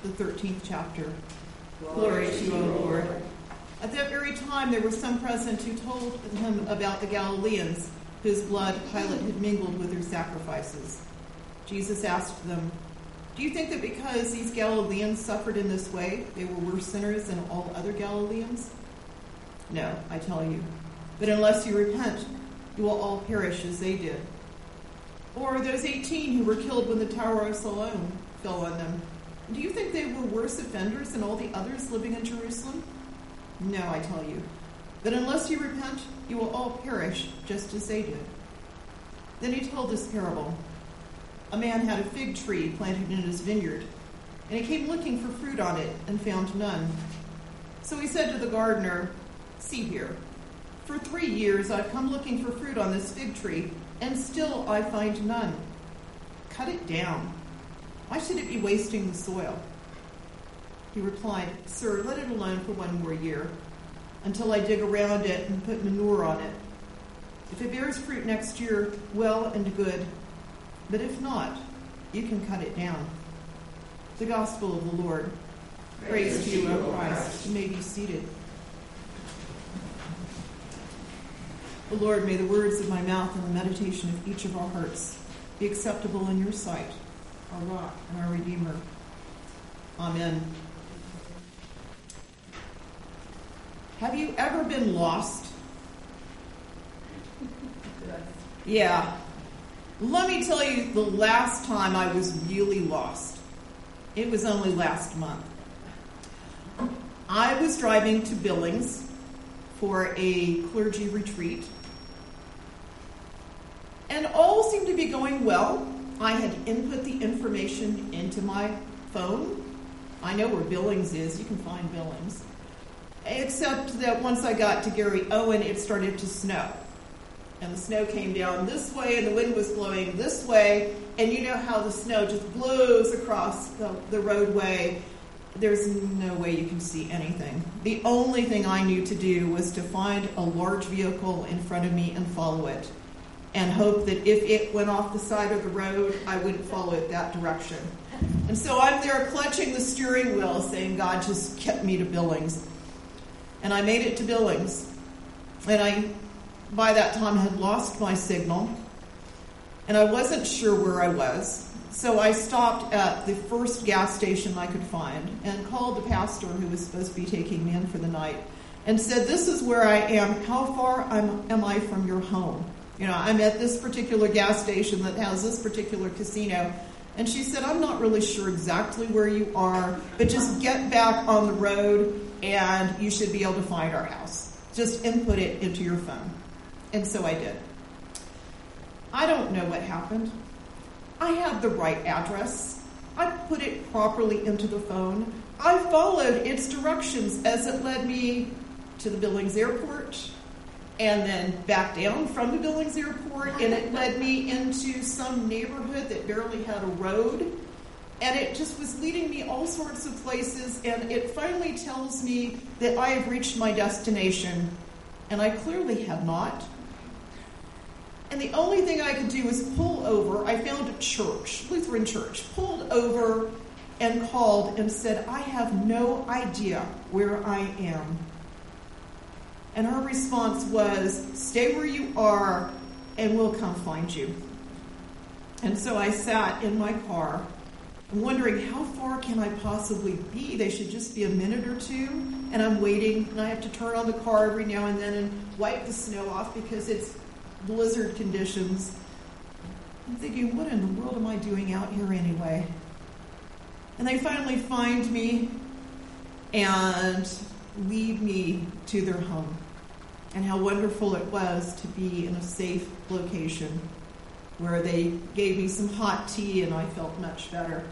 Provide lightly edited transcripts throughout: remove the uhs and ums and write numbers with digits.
the 13th chapter. Glory to you, O Lord. At that very time, there were some present who told him about the Galileans, whose blood Pilate had mingled with their sacrifices. Jesus asked them, "Do you think that because these Galileans suffered in this way, they were worse sinners than all other Galileans? No, I tell you. But unless you repent, you will all perish as they did. Or those 18 who were killed when the Tower of Siloam fell on them. Do you think they were worse offenders than all the others living in Jerusalem? No, I tell you. But unless you repent, you will all perish just as they did." Then he told this parable. A man had a fig tree planted in his vineyard, and he came looking for fruit on it and found none. So he said to the gardener, "See here, for 3 years I've come looking for fruit on this fig tree, and still I find none. Cut it down. Why should it be wasting the soil?" He replied, "Sir, let it alone for 1 more year, until I dig around it and put manure on it. If it bears fruit next year, well and good. But if not, you can cut it down." The Gospel of the Lord. Praise to you, O Christ. You may be seated. O Lord, may the words of my mouth and the meditation of each of our hearts be acceptable in your sight, our rock and our Redeemer. Amen. Have you ever been lost? Yeah. Let me tell you the last time I was really lost. It was only last month. I was driving to Billings for a clergy retreat, and all seemed to be going well. I had input the information into my phone. I know where Billings is. You can find Billings. Except that once I got to Gary Owen, it started to snow. And the snow came down this way, and the wind was blowing this way. And you know how the snow just blows across the roadway. There's no way you can see anything. The only thing I knew to do was to find a large vehicle in front of me and follow it, and hope that if it went off the side of the road, I wouldn't follow it that direction. And so I'm there clutching the steering wheel, saying, "God just kept me to Billings." And I made it to Billings. And I, by that time, had lost my signal. And I wasn't sure where I was. So I stopped at the first gas station I could find and called the pastor who was supposed to be taking me in for the night and said, "This is where I am. How far am I from your home? You know, I'm at this particular gas station that has this particular casino." And she said, "I'm not really sure exactly where you are, but just get back on the road and you should be able to find our house. Just input it into your phone." And so I did. I don't know what happened. I had the right address. I put it properly into the phone. I followed its directions as it led me to the Billings Airport, and then back down from the Billings Airport, and it led me into some neighborhood that barely had a road, and it just was leading me all sorts of places, and it finally tells me that I have reached my destination, and I clearly have not. And the only thing I could do was pull over. I found a church, Lutheran church, pulled over and called and said, "I have no idea where I am." And her response was, "Stay where you are and we'll come find you." And so I sat in my car wondering, how far can I possibly be? They should just be a minute or two. And I'm waiting, and I have to turn on the car every now and then and wipe the snow off because it's blizzard conditions. I'm thinking, what in the world am I doing out here anyway? And they finally find me and lead me to their home. And how wonderful it was to be in a safe location where they gave me some hot tea and I felt much better.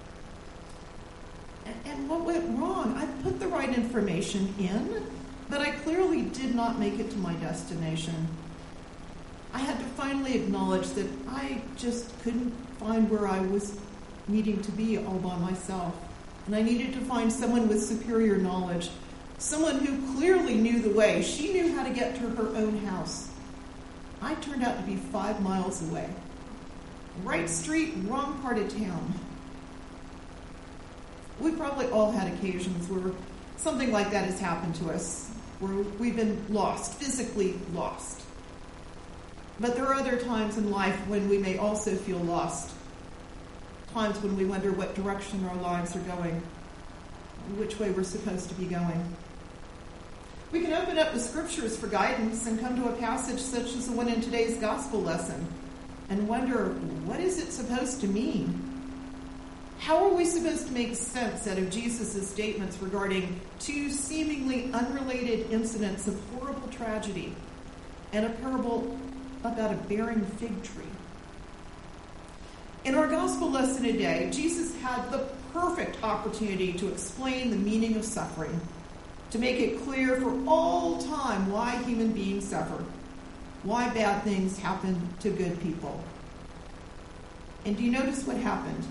And what went wrong? I put the right information in, but I clearly did not make it to my destination. I had to finally acknowledge that I just couldn't find where I was needing to be all by myself. And I needed to find someone with superior knowledge, someone who clearly knew the way. She knew how to get to her own house. I turned out to be 5 miles away. Right street, wrong part of town. We've probably all had occasions where something like that has happened to us, where we've been lost, physically lost. But there are other times in life when we may also feel lost. Times when we wonder what direction our lives are going, which way we're supposed to be going. We can open up the scriptures for guidance and come to a passage such as the one in today's gospel lesson and wonder, what is it supposed to mean? How are we supposed to make sense out of Jesus' statements regarding two seemingly unrelated incidents of horrible tragedy and a parable about a barren fig tree? In our gospel lesson today, Jesus had the perfect opportunity to explain the meaning of suffering, to make it clear for all time why human beings suffer, why bad things happen to good people. And do you notice what happened?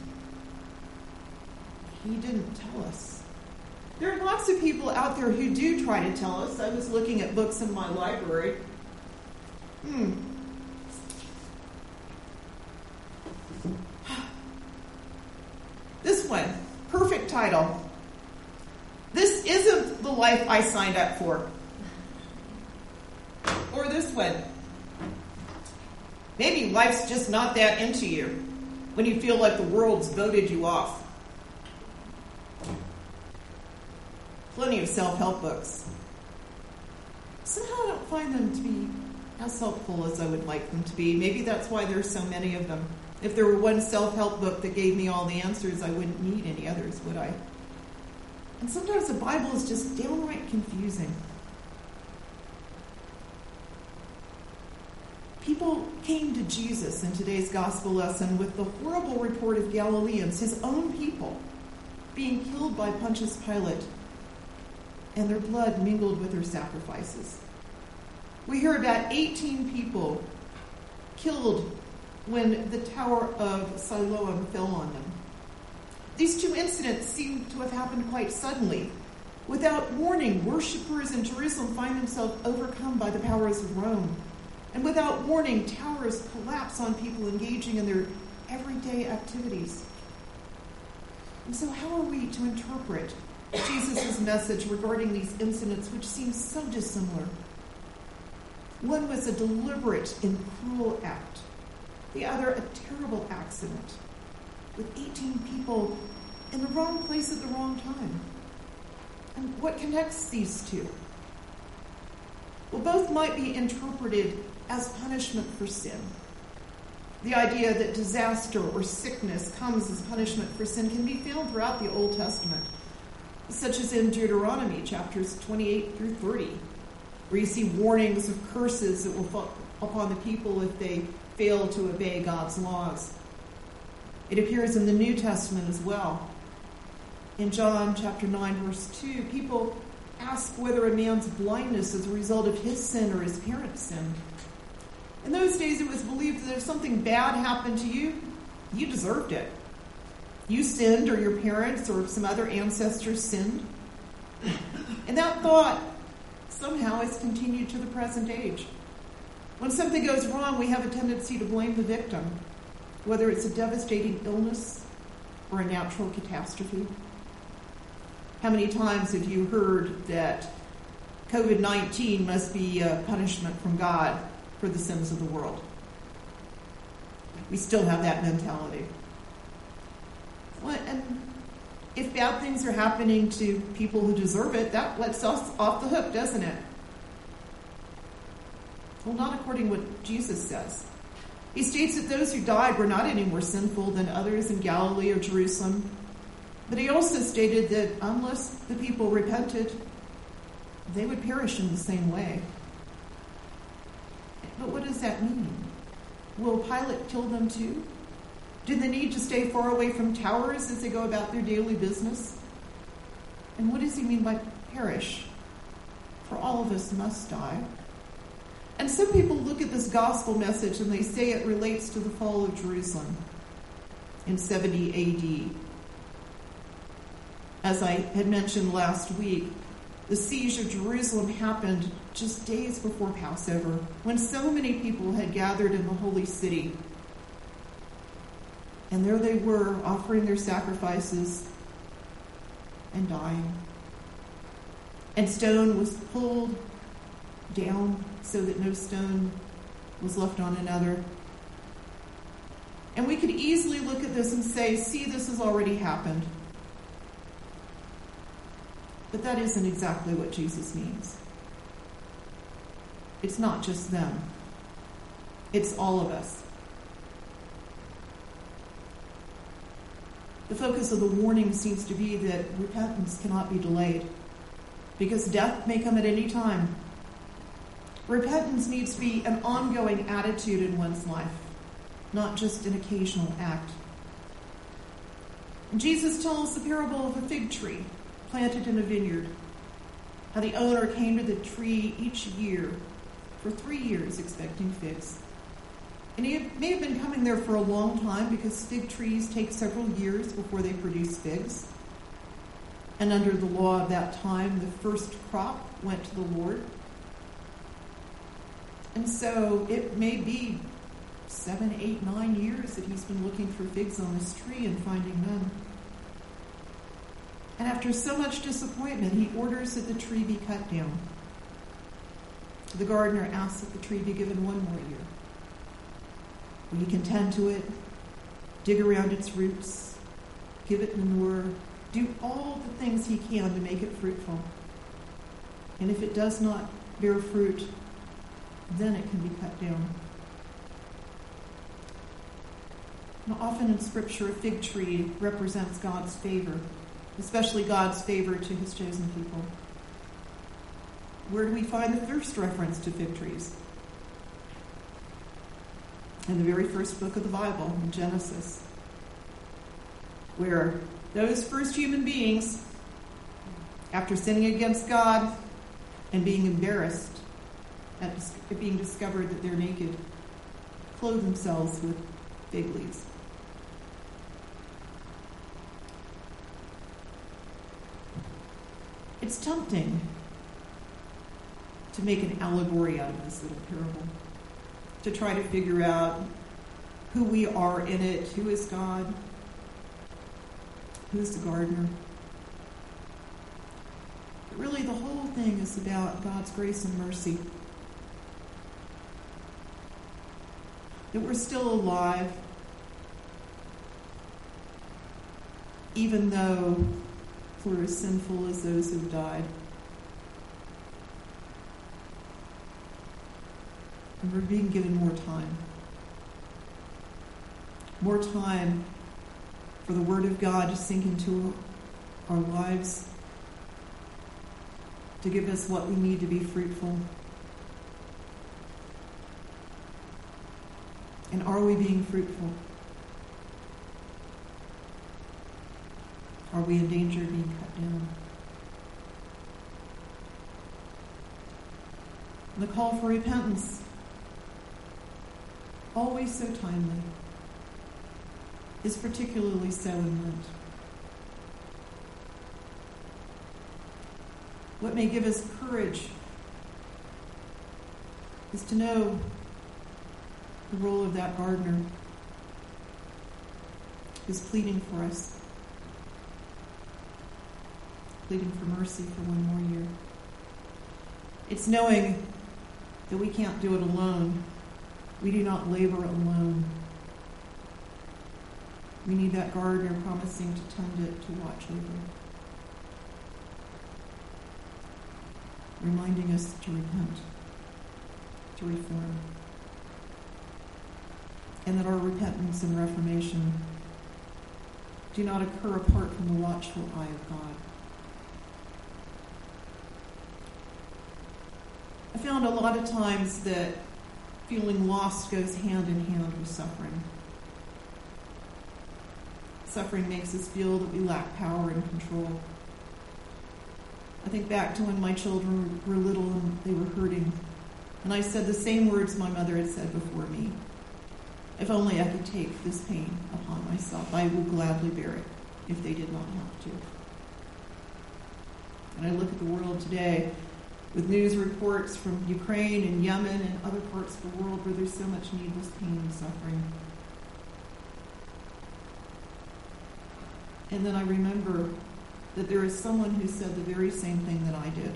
He didn't tell us. There are lots of people out there who do try to tell us. I was looking at books in my library. This one, perfect title. This isn't the life I signed up for. Or this one. Maybe life's just not that into you when you feel like the world's voted you off. Plenty of self-help books. Somehow I don't find them to be as helpful as I would like them to be. Maybe that's why there's so many of them. If there were one self-help book that gave me all the answers, I wouldn't need any others, would I? And sometimes the Bible is just downright confusing. People came to Jesus in today's gospel lesson with the horrible report of Galileans, his own people, being killed by Pontius Pilate, and their blood mingled with their sacrifices. We hear about 18 people killed when the Tower of Siloam fell on them. These two incidents seem to have happened quite suddenly. Without warning, worshippers in Jerusalem find themselves overcome by the powers of Rome. And without warning, towers collapse on people engaging in their everyday activities. And so how are we to interpret Jesus' message regarding these incidents, which seem so dissimilar? One was a deliberate and cruel act. The other, a terrible accident, with 18 people in the wrong place at the wrong time. And what connects these two? Well, both might be interpreted as punishment for sin. The idea that disaster or sickness comes as punishment for sin can be found throughout the Old Testament, such as in Deuteronomy chapters 28 through 30, where you see warnings of curses that will fall upon the people if they fail to obey God's laws. It appears in the New Testament as well. In John chapter 9, verse 2, people ask whether a man's blindness is a result of his sin or his parents' sin. In those days, it was believed that if something bad happened to you, you deserved it. You sinned, or your parents or some other ancestors sinned. And that thought somehow has continued to the present age. When something goes wrong, we have a tendency to blame the victim, whether it's a devastating illness or a natural catastrophe. How many times have you heard that COVID-19 must be a punishment from God for the sins of the world? We still have that mentality. Well, and if bad things are happening to people who deserve it, that lets us off the hook, doesn't it? Well, not according to what Jesus says. He states that those who died were not any more sinful than others in Galilee or Jerusalem. But he also stated that unless the people repented, they would perish in the same way. But what does that mean? Will Pilate kill them too? Do they need to stay far away from towers as they go about their daily business? And what does he mean by perish? For all of us must die. And some people look at this gospel message and they say it relates to the fall of Jerusalem in 70 A.D. As I had mentioned last week, the siege of Jerusalem happened just days before Passover, when so many people had gathered in the holy city. And there they were, offering their sacrifices, and dying. And stone was pulled down so that no stone was left on another. And we could easily look at this and say, see, this has already happened. But that isn't exactly what Jesus means. It's not just them. It's all of us. The focus of the warning seems to be that repentance cannot be delayed because death may come at any time. Repentance needs to be an ongoing attitude in one's life, not just an occasional act. And Jesus tells the parable of a fig tree planted in a vineyard, how the owner came to the tree each year for 3 years expecting figs. And he may have been coming there for a long time because fig trees take several years before they produce figs. And under the law of that time, the first crop went to the Lord. And so it may be 7, 8, 9 years that he's been looking for figs on this tree and finding none. And after so much disappointment, he orders that the tree be cut down. The gardener asks that the tree be given 1 more year, where he can tend to it, dig around its roots, give it manure, do all the things he can to make it fruitful. And if it does not bear fruit, then it can be cut down. Now, often in Scripture, a fig tree represents God's favor, especially God's favor to his chosen people. Where do we find the first reference to fig trees? In the very first book of the Bible, in Genesis, where those first human beings, after sinning against God and being embarrassed at being discovered that they're naked, clothe themselves with fig leaves. It's tempting to make an allegory out of this little parable, to try to figure out who we are in it, who is God, who's the gardener. But really, the whole thing is about God's grace and mercy. That we're still alive, even though we're as sinful as those who've died. And we're being given more time. More time for the Word of God to sink into our lives, to give us what we need to be fruitful. And are we being fruitful? Are we in danger of being cut down? The call for repentance, always so timely, is particularly so in Lent. What may give us courage is to know the role of that gardener who's pleading for us, pleading for mercy for 1 more year. It's knowing that we can't do it alone. We do not labor alone. We need that gardener promising to tend it, to watch over it, reminding us to repent, to reform, and that our repentance and reformation do not occur apart from the watchful eye of God. I found a lot of times that feeling lost goes hand in hand with suffering. Suffering makes us feel that we lack power and control. I think back to when my children were little and they were hurting, and I said the same words my mother had said before me. If only I could take this pain upon myself, I will gladly bear it if they did not have to. And I look at the world today with news reports from Ukraine and Yemen and other parts of the world where there's so much needless pain and suffering. And then I remember that there is someone who said the very same thing that I did,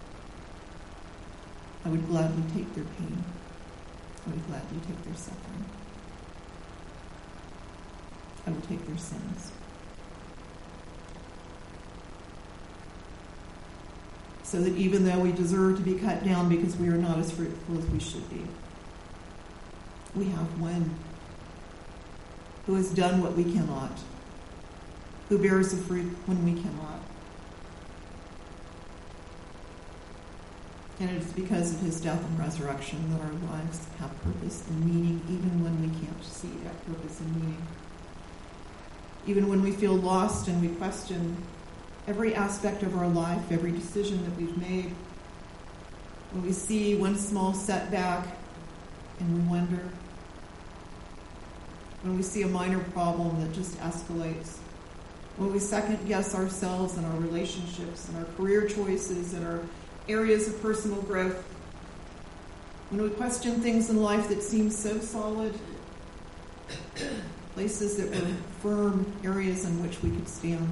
I would gladly take their pain. I would gladly take their suffering. I would take their sins. So that even though we deserve to be cut down because we are not as fruitful as we should be, we have one who has done what we cannot, who bears the fruit when we cannot. And it is because of his death and resurrection that our lives have purpose and meaning, even when we can't see that purpose and meaning. Even when we feel lost and we question every aspect of our life, every decision that we've made, when we see one small setback and we wonder, when we see a minor problem that just escalates, when we second guess ourselves and our relationships and our career choices and our areas of personal growth, when we question things in life that seem so solid, places that were firm areas in which we could stand,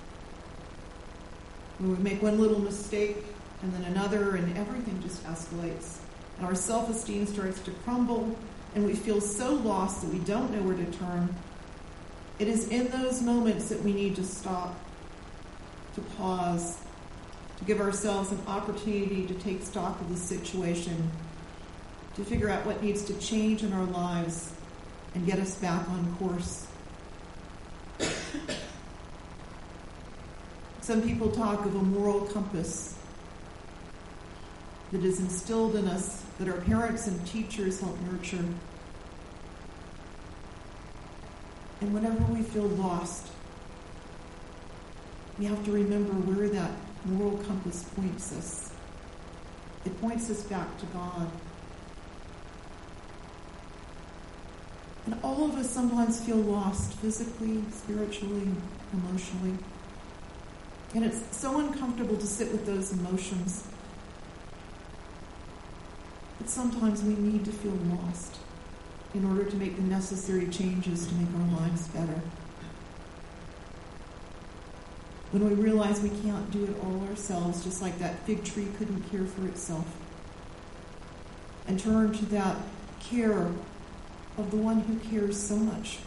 when we make one little mistake and then another and everything just escalates and our self-esteem starts to crumble and we feel so lost that we don't know where to turn, it is in those moments that we need to stop, to pause, to give ourselves an opportunity to take stock of the situation, to figure out what needs to change in our lives and get us back on course. Some people talk of a moral compass that is instilled in us, that our parents and teachers help nurture. And whenever we feel lost, we have to remember where that moral compass points us. It points us back to God. And all of us sometimes feel lost physically, spiritually, emotionally. And it's so uncomfortable to sit with those emotions. But sometimes we need to feel lost in order to make the necessary changes to make our lives better. When we realize we can't do it all ourselves, just like that fig tree couldn't care for itself, and turn to that care of the one who cares so much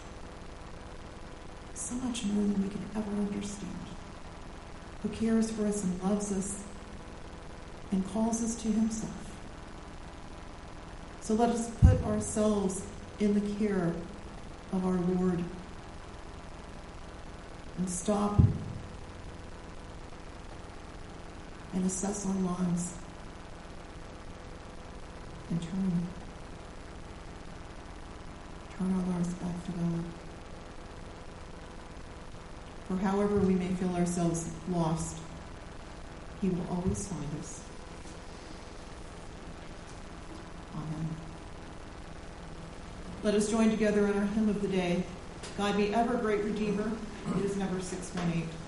more than we can ever understand, who cares for us and loves us and calls us to himself. So let us put ourselves in the care of our Lord and stop and assess our lives and turn our lives back to God. For however we may feel ourselves lost, he will always find us. Amen. Let us join together in our hymn of the day. God be ever great Redeemer. It is number 618.